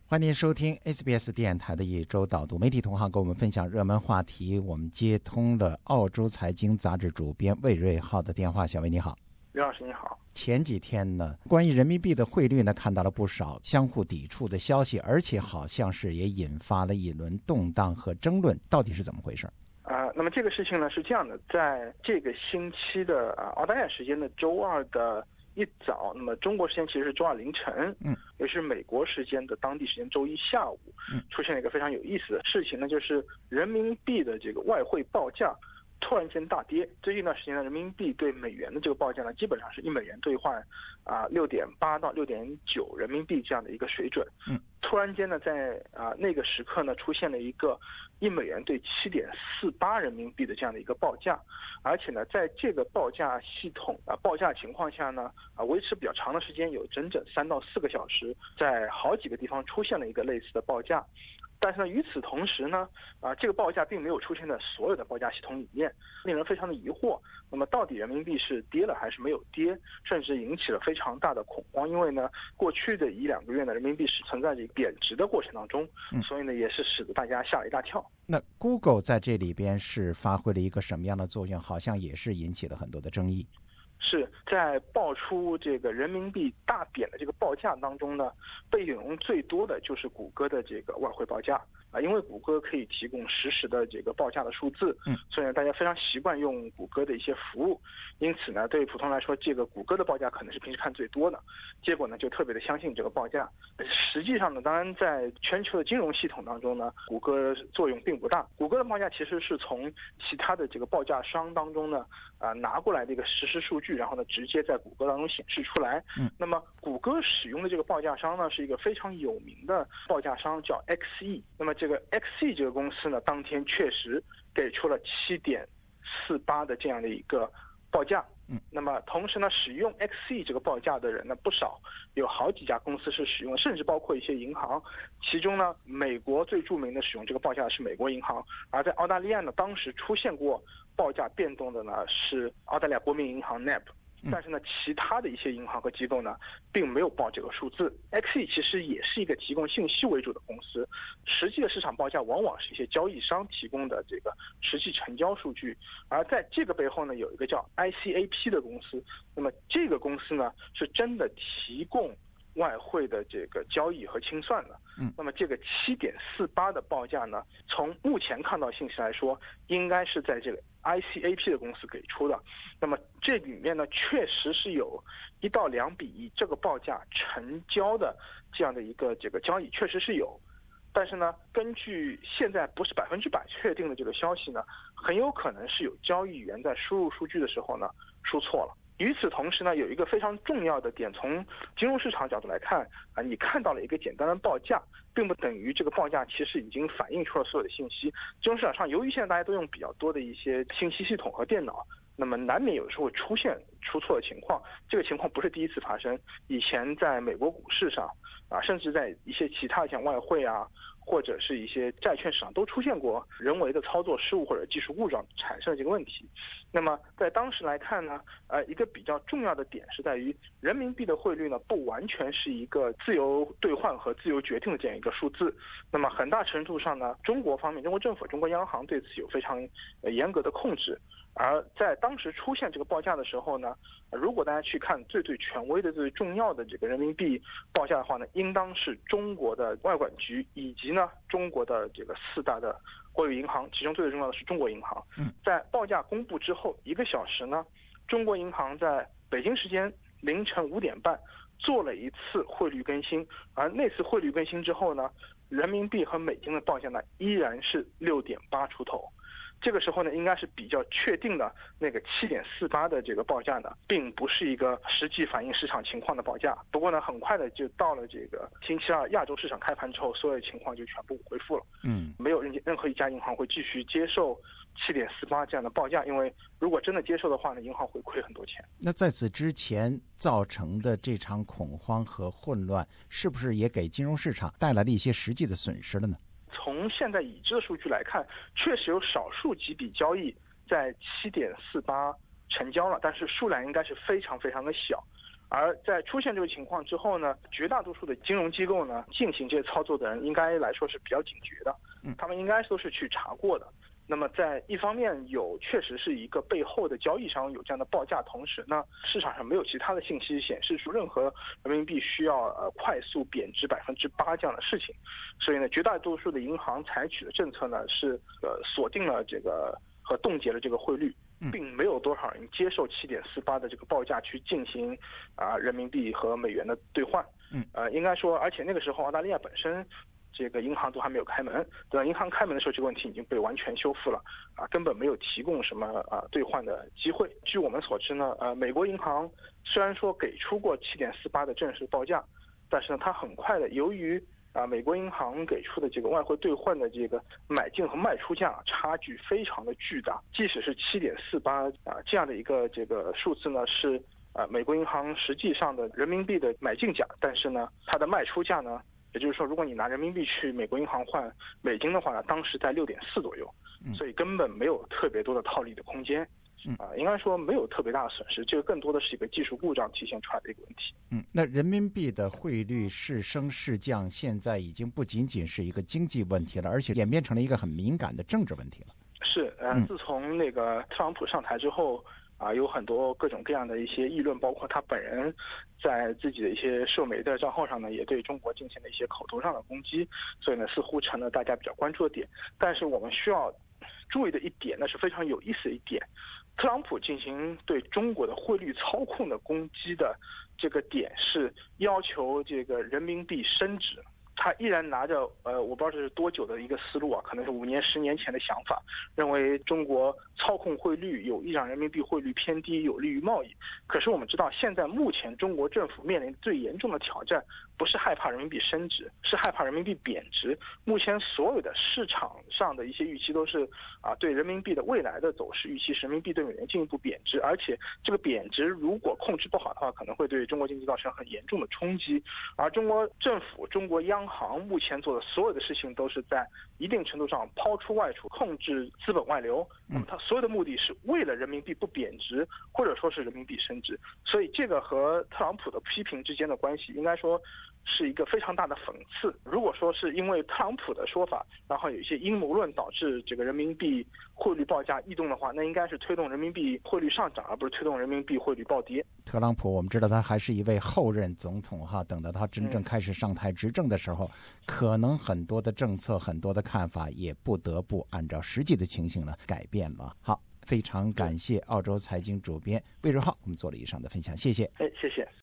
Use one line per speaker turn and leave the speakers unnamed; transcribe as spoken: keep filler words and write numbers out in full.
欢迎收听 S B S 电台的一周导读，媒体同行跟我们分享热门话题。我们接通了澳洲财经杂志主编魏瑞浩的电话。小魏你好。
刘老师你好。
前几天呢，关于人民币的汇率呢，看到了不少相互抵触的消息，而且好像是也引发了一轮动荡和争论，到底是怎么回事？
呃，那么这个事情呢是这样的，在这个星期的呃澳大利亚时间的周二的一早，那么中国时间其实是周二凌晨，嗯，也是美国时间的当地时间周一下午，嗯，出现了一个非常有意思的事情呢，就是人民币的这个外汇报价突然间大跌。最近一段时间呢，人民币对美元的这个报价呢，基本上是一美元兑换啊六点八到六点九人民币这样的一个水准。嗯，突然间呢，在啊那个时刻呢，出现了一个一美元兑七点四八人民币的这样的一个报价，而且呢，在这个报价系统啊报价情况下呢，啊维持比较长的时间，有整整三到四个小时，在好几个地方出现了一个类似的报价。但是呢，与此同时呢，啊，这个报价并没有出现在所有的报价系统里面，令人非常的疑惑。那么，到底人民币是跌了还是没有跌？甚至引起了非常大的恐慌。因为呢，过去的一两个月呢，人民币是存在着一个贬值的过程当中，所以呢，也是使得大家吓了一大跳。
那 Google 在这里边是发挥了一个什么样的作用？好像也是引起了很多的争议。
是在爆出这个人民币大贬的这个报价当中呢，被引用最多的就是谷歌的这个外汇报价啊，因为谷歌可以提供实时的这个报价的数字，嗯，所以呢，大家非常习惯用谷歌的一些服务，因此呢，对普通来说，这个谷歌的报价可能是平时看最多的，结果呢，就特别的相信这个报价。实际上呢，当然在全球的金融系统当中呢，谷歌作用并不大。谷歌的报价其实是从其他的这个报价商当中呢，啊、呃、拿过来的一个实时数据，然后呢，直接在谷歌当中显示出来。嗯，那么谷歌使用的这个报价商呢，是一个非常有名的报价商，叫 X E。那么这个 X E 这个公司呢，当天确实给出了七点四八的这样的一个报价。嗯，那么同时呢，使用 X E 这个报价的人呢不少，有好几家公司是使用，甚至包括一些银行。其中呢，美国最著名的使用这个报价的是美国银行，而在澳大利亚呢，当时出现过报价变动的呢是澳大利亚国民银行 N A B。但是呢，其他的一些银行和机构呢，并没有报这个数字。X E 其实也是一个提供信息为主的公司，实际的市场报价往往是一些交易商提供的这个实际成交数据。而在这个背后呢，有一个叫 I C A P 的公司，那么这个公司呢，是真的提供外汇的这个交易和清算的。嗯，那么这个七点四八的报价呢，从目前看到信息来说，应该是在这个 I C A P 的公司给出的。那么这里面呢，确实是有一到两笔以这个报价成交的这样的一个这个交易，确实是有。但是呢，根据现在不是百分之百确定的这个消息呢，很有可能是有交易员在输入数据的时候呢，输错了。与此同时呢，有一个非常重要的点，从金融市场角度来看啊，你看到了一个简单的报价，并不等于这个报价其实已经反映出了所有的信息。金融市场上，由于现在大家都用比较多的一些信息系统和电脑，那么难免有的时候会出现出错的情况。这个情况不是第一次发生，以前在美国股市上啊，甚至在一些其他像外汇啊，或者是一些债券市场都出现过人为的操作失误或者技术故障产生的这个问题。那么在当时来看呢，呃，一个比较重要的点是在于人民币的汇率呢，不完全是一个自由兑换和自由决定的这样一个数字。那么很大程度上呢，中国方面，中国政府、中国央行对此有非常呃严格的控制。而在当时出现这个报价的时候呢，如果大家去看最最权威的、最重要的这个人民币报价的话呢，应当是中国的外管局以及呢中国的这个四大的国有银行，其中最最重要的是中国银行。在报价公布之后一个小时呢，中国银行在北京时间凌晨五点半做了一次汇率更新，而那次汇率更新之后呢，人民币和美金的报价呢依然是六点八出头。这个时候呢，应该是比较确定的那个七点四八的这个报价呢，并不是一个实际反映市场情况的报价。不过呢，很快的就到了这个星期二亚洲市场开盘之后，所有情况就全部恢复了。嗯，没有任任何一家银行会继续接受七点四八这样的报价，因为如果真的接受的话呢，银行会亏很多钱。
那在此之前造成的这场恐慌和混乱，是不是也给金融市场带来了一些实际的损失了呢？
从现在已知的数据来看，确实有少数几笔交易在七点四八成交了，但是数量应该是非常非常的小。 而在出现这个情况之后呢，绝大多数的金融机构呢进行这些操作的人应该来说是比较警觉的，他们应该都是去查过的。那么在一方面有确实是一个背后的交易商有这样的报价，同时呢市场上没有其他的信息显示出任何人民币需要呃快速贬值百分之八这样的事情，所以呢绝大多数的银行采取的政策呢是呃锁定了这个和冻结了这个汇率，并没有多少人接受 七点四八 的这个报价去进行啊、呃、人民币和美元的兑换。嗯，呃应该说，而且那个时候澳大利亚本身这个银行都还没有开门，等银行开门的时候，这个问题已经被完全修复了啊，根本没有提供什么啊兑换的机会。据我们所知呢，呃，美国银行虽然说给出过 七点四八 的正式报价，但是呢，它很快的，由于啊美国银行给出的这个外汇兑换的这个买进和卖出价差距非常的巨大，即使是 七点四八 啊这样的一个这个数字呢是啊美国银行实际上的人民币的买进价，但是呢，它的卖出价呢，也就是说，如果你拿人民币去美国银行换美金的话呢，当时在 六点四 左右，所以根本没有特别多的套利的空间。啊，应该说没有特别大的损失，这个更多的是一个技术故障体现出来的一个问题。
嗯，那人民币的汇率是升是降，现在已经不仅仅是一个经济问题了，而且演变成了一个很敏感的政治问题了。
是，呃，自从那个特朗普上台之后，啊，有很多各种各样的一些议论，包括他本人在自己的一些社媒的账号上呢，也对中国进行了一些口头上的攻击，所以呢，似乎成了大家比较关注的点。但是我们需要注意的一点呢，是非常有意思的一点。特朗普进行对中国的汇率操控的攻击的这个点是要求这个人民币升值，他依然拿着呃我不知道这是多久的一个思路啊，可能是五年十年前的想法，认为中国操控汇率有意让人民币汇率偏低，有利于贸易。可是我们知道，现在目前中国政府面临最严重的挑战，不是害怕人民币升值，是害怕人民币贬值。目前所有的市场上的一些预期都是啊，对人民币的未来的走势预期是人民币对美元进一步贬值，而且这个贬值如果控制不好的话，可能会对中国经济造成很严重的冲击。而中国政府、中国央行目前做的所有的事情，都是在一定程度上抛出外出，控制资本外流。那么它所有的目的是为了人民币不贬值，或者说是人民币升值。所以这个和特朗普的批评之间的关系，应该说是一个非常大的讽刺。如果说是因为特朗普的说法，然后有一些阴谋论导致这个人民币汇率报价异动的话，那应该是推动人民币汇率上涨，而不是推动人民币汇率暴跌。
特朗普我们知道他还是一位后任总统哈，等到他真正开始上台执政的时候，可能很多的政策、很多的看法也不得不按照实际的情形呢改变了。好，非常感谢澳洲财经主编魏瑞浩，我们做了以上的分享，谢谢。
哎，谢谢。